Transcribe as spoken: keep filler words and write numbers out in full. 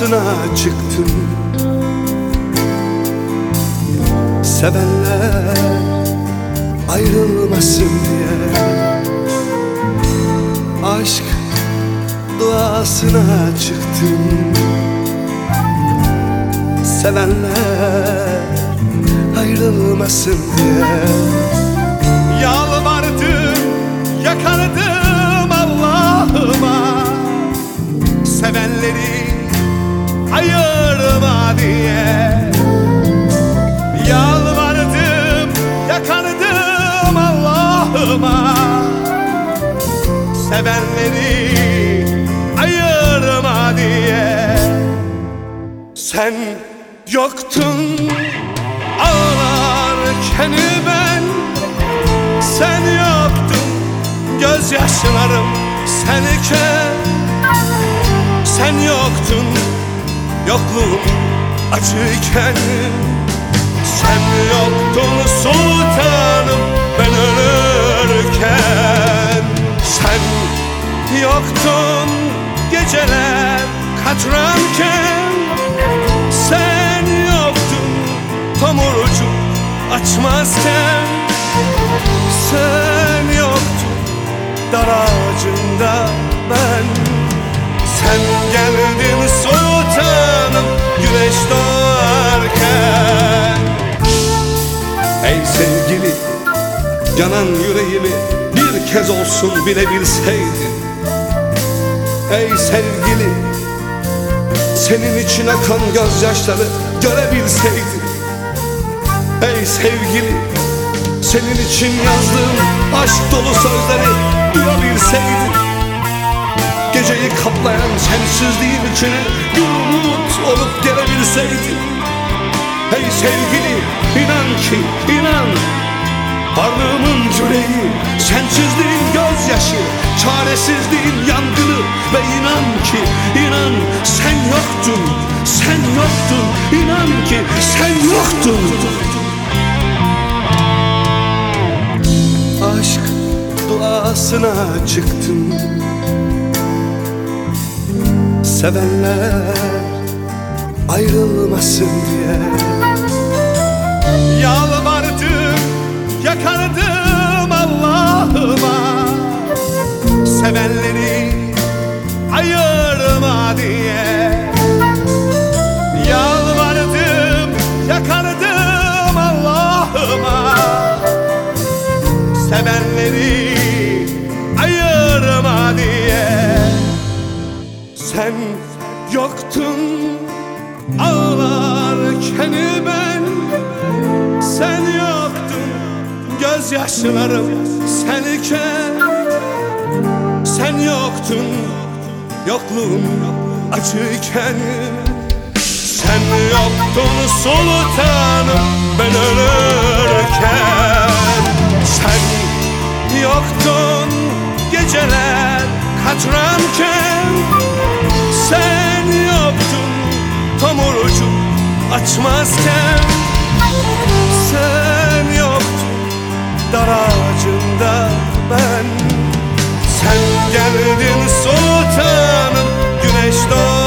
doğasına çıktım. Sevenler ayrılmasın diye aşk duasına çıktım. Sevenler ayrılmasın diye yalvardım, yakardım Allah'ıma, sevenleri ayırma diye. Yalvardım, yakardım Allah'ıma, sevenleri ayırma diye. Sen yoktun ağlarken ben, sen yoktun gözyaşlarım senken. Sen yoktun yokluğum acıyken. Sen yoktun sultanım ben ölürken. Sen yoktun geceler katranken. Sen yoktun tomurcuk açmazken. Sen yoktun dar ağacında ben. Sen geldin sultanım güneş doğarken. Ey sevgili, yanan yüreğimi bir kez olsun bilebilseydin. Ey sevgili, senin için akan gözyaşları görebilseydin. Ey sevgili, senin için yazdığım aşk dolu sözleri duyabilseydin. Geceyi kaplayan sensizliğin içine bir umut olup gelebilseydin. Ey sevgili, inan ki inan, varlığımın yüreği, sensizliğin gözyaşı, çaresizliğin yangını. Ve inan ki inan, sen yoktun, sen yoktun, inan ki sen yoktun. Aşk duasına çıktım. Sevenler ayrılmasın diye yalvardım, yakardım Allah'ıma, sevenleri ayırma diye. Yalvardım, yakardım Allah'ıma, sevenleri ayırma diye. Sen yoktun ağlarken ben, sen yoktun gözyaşlarım senken. Sen yoktun yokluğum acıyken. Sen yoktun sultanım ben ölürken. Sen yoktun geceler katranken. Sen yoktun tomurcuk açmazken. Sen yoktun dar ağacında ben. Sen geldin sultanım güneş doğarken.